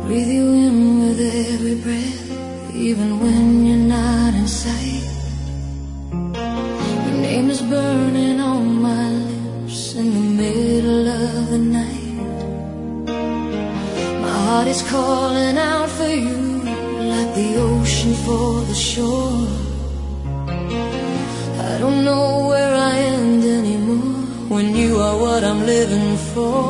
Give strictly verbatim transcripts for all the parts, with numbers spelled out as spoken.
breathe you in with every breath, even when you're not in sight. Your name is burning on my lips in the middle of the night. My heart is calling out for you like the ocean for the shore. I don't know where I end anymore when you are what I'm living for.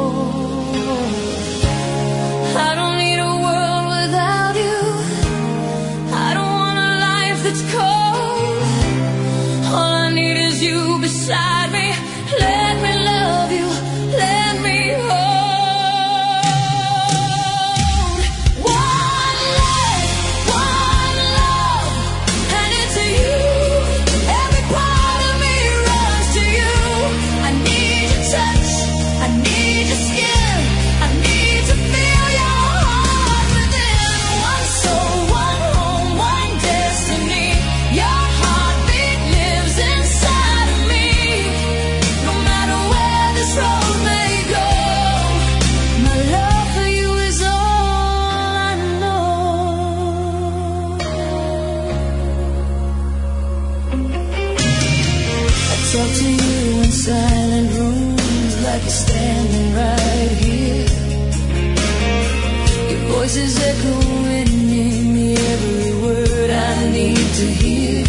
I don't need a world without you. I don't want a life that's cold. All I need is you beside me. Let me love you, let me hold. One life, one love, and it's you. Every part of me runs to you. I need your touch, I need your skin, I need to feel your heart within. One soul, one home, one destiny. Your heartbeat lives inside of me. No matter where this road may go, my love for you is all I know. I talk to you in silent rooms like you're standing right here. Your voice is echoing in me, every word I need to hear.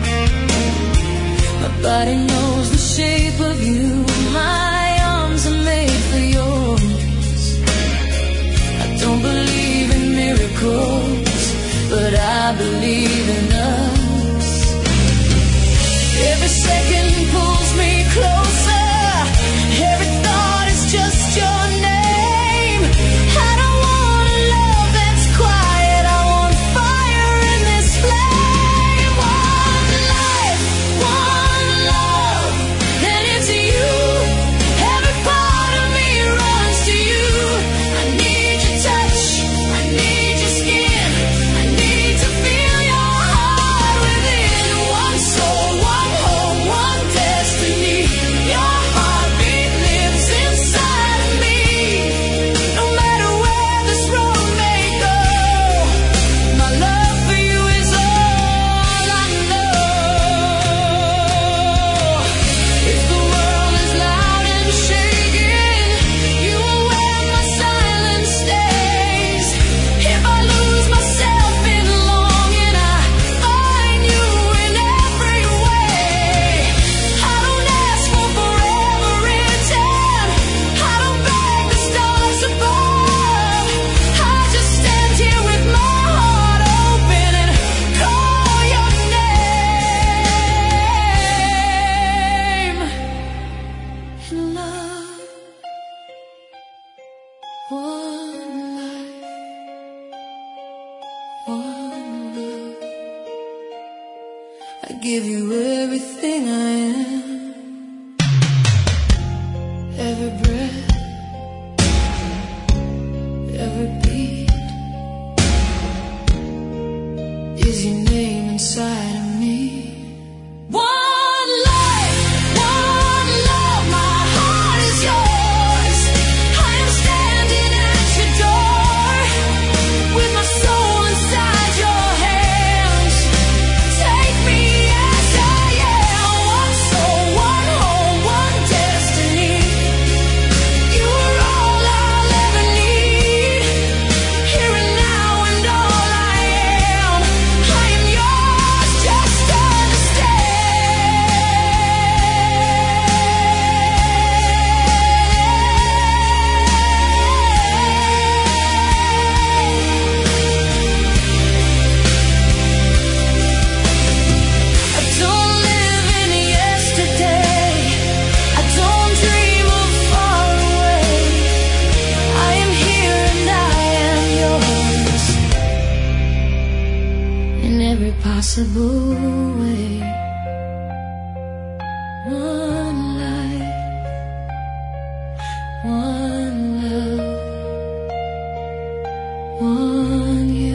My body knows the shape of you. My arms are made for yours. I don't believe in miracles, but I believe in us. Every second pulls me closer. Every thought is just your name. I don't want a love that's quiet. I want fire in this flame. One life, one love, and it's you. Every part of me runs to you. I need your touch, I need your skin, I need to feel your heart within. One soul, one home, one destiny. Your heartbeat lives inside of me. No matter where this road may go, my love for you is all I know. If the world is loud and shaking, you are where my silence stays. If I lose myself in longing, I find you in every way. I don't ask for forever return. I don't beg the stars above. I just stand here with my heart open and call your name. In love, one life, one love. I give you everything I am. Every breath, every beat is your name inside of me. One life, one love, my heart is yours. I am standing at your door with my soul inside your hands. Take me as I am. One soul, one home, one destiny. You are all I'll ever need. Here and now and all I am. I am yours, just understand. I don't live in yesterday. I don't dream of far away. I am here and I am yours in every possible way. One life, one love, one you.